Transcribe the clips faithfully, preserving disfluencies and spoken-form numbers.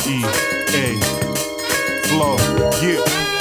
E A Flow, yeah,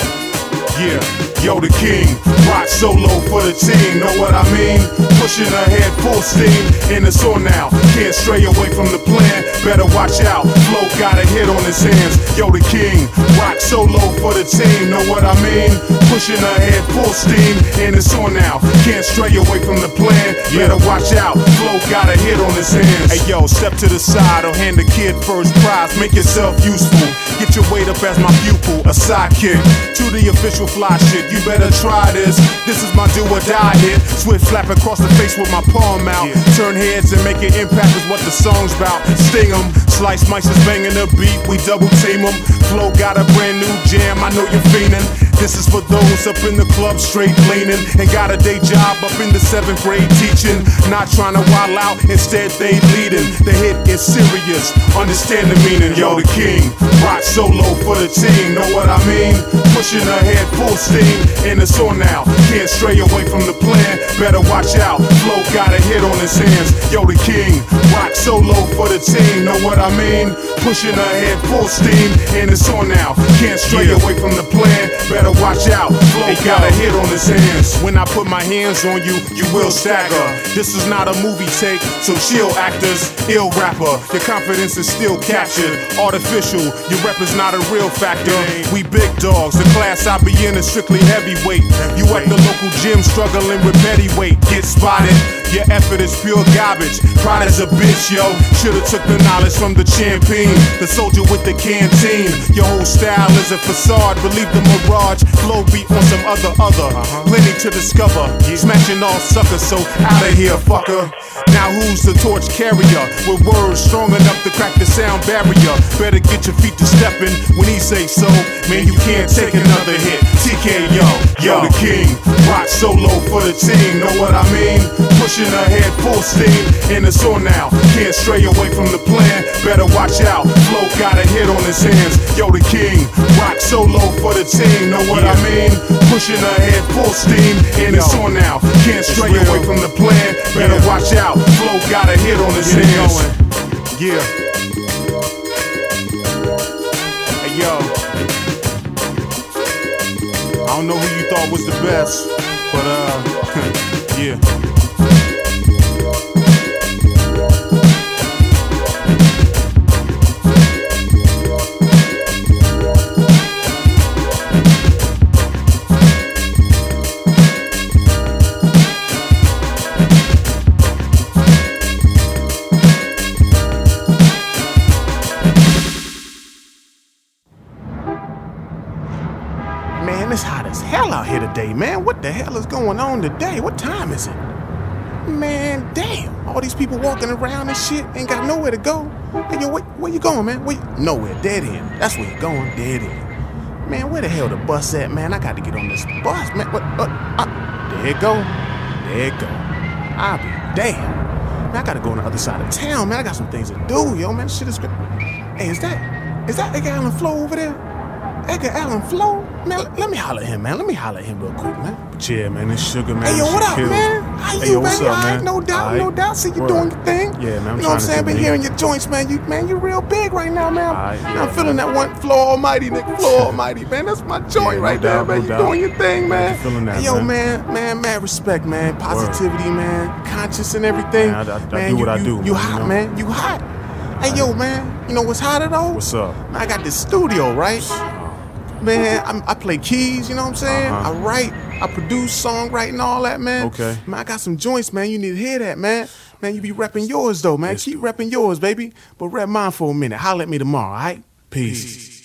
yeah. Yo, the king, rock solo for the team, know what I mean? Pushing ahead full steam, and it's on now. Can't stray away from the plan, better watch out. Flo got a hit on his hands. Yo, the king, rock solo for the team, know what I mean? Pushing ahead full steam, and it's on now. Can't stray away from the plan, better watch out. Flo got a hit on his hands. Hey yo, step to the side or hand the kid first prize. Make yourself useful. Get your weight up as my pupil, a sidekick to the official fly shit. You better try this. This is my do or die hit. Swift slap across the face with my palm out. Yeah. Turn heads and make an impact is what the song's about. Sting 'em, slice mice is banging the beat. We double team 'em. Flo got a brand new jam. I know you're fiending. This is for those up in the club straight leaning and got a day job up in the seventh grade teaching. Not trying to wild out, instead they leading. The hit is serious, understand the meaning. Yo, the king, rock solo for the team, know what I mean? Pushing ahead full steam, and it's on now. Can't stray away from the plan, better watch out. Flo got a hit on his hands. Yo, the king, rock solo for the team, know what I mean? Pushing ahead full steam, and it's on now. Can't stray yeah. away from the plan, better watch out. Flo hey, got yo. a hit on his hands. When I put my hands on you, you will stagger. This is not a movie take, so chill actors, ill rapper. Your confidence is still captured, artificial. Your rep is not a real factor. We big dogs, the class I be in is strictly heavyweight. You at the local gym struggling with petty weight, get spotted. Your effort is pure garbage. Pride is a bitch, yo. Should've took the knowledge from the champion, the soldier with the canteen. Your whole style is a facade. Believe the mirage. Flow beat on some other other. Uh-huh. Plenty to discover. Yeah. Smashing all suckers, so out of here, fucker. Now who's the torch carrier with words strong enough to crack the sound barrier? Better get your feet to stepping when he say so. Man, you can't take another hit. T K, yo, yo, the king, rock solo for the team. Know what I mean? Pushing ahead full steam, and it's on now. Can't stray away from the plan, better watch out. Flo got a hit on his hands. Yo, the king, rock solo for the team. Know what yeah. I mean? Pushing ahead full steam, and it's on now. Can't stray away from the plan, better yeah. watch out. Flo got a hit on his Get hands. Yeah. Hey yo, I don't know who you thought was the best, but uh, yeah. Man, it's hot as hell out here today, man. What the hell is going on today? What time is it? Man, damn. All these people walking around and shit ain't got nowhere to go. Hey, yo, where, where you going, man? Where you? Nowhere. Dead end. That's where you going. Dead end. Man, where the hell the bus at, man? I got to get on this bus, man. What? Uh, uh, there it go. There it go. I'll be damn. Man, I got to go on the other side of town, man. I got some things to do, yo, man. This shit is great. Hey, is that, is that Edgar Allan Flo over there? Edgar Allan Flo? Man, let me holler at him, man. Let me holler at him real quick, man. Yeah, man, it's Sugar, man. Hey, yo, what up, kills. man? How hey, you, yo, what's baby? up, All right, man? no doubt, right. no doubt. See you Word. doing your thing. Yeah, man, I'm You know what I'm saying? I've been me. hearing your joints, man. You, man, you real big right now, man. Right, yeah, I'm feeling man. that one Flo Almighty, nigga. Flo Almighty, man. That's my joint no right doubt, there, man. no You doubt. doing your thing, man. I'm feeling that, hey, yo, man. man, man, mad respect, man. Positivity, Word. man. Conscious and everything. Man, I, I, I man, do you, what I you, do. You, you hot, know? man. You hot. Hey, yo, man. You know what's hotter, though? What's up? Man, I got this studio, right? Man, I'm, I play keys, you know what I'm saying? Uh-huh. I write, I produce, songwrite, and all that, man. Okay. Man, I got some joints, man. You need to hear that, man. Man, you be repping yours, though, man. Yes. Keep repping yours, baby. But rep mine for a minute. Holler at me tomorrow, all right? Peace. Peace.